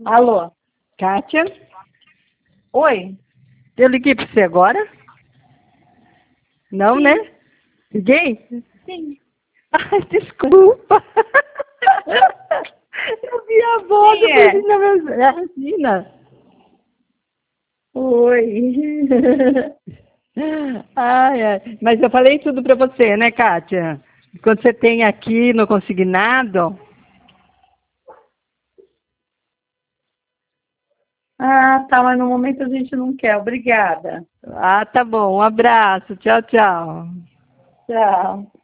Alô? Kátia, Oi? eu liguei para você agora? Não, Sim. né? Liguei? Sim. Ai, desculpa. Eu vi a voz, Quem eu falei assim, é? não, mas é a Regina. Oi. Ai, ai. Mas eu falei tudo para você, né, Kátia? Quando você tem aqui no consignado, Ah, tá, mas no momento a gente não quer. Obrigada. tá bom. Um abraço. Tchau, tchau. Tchau.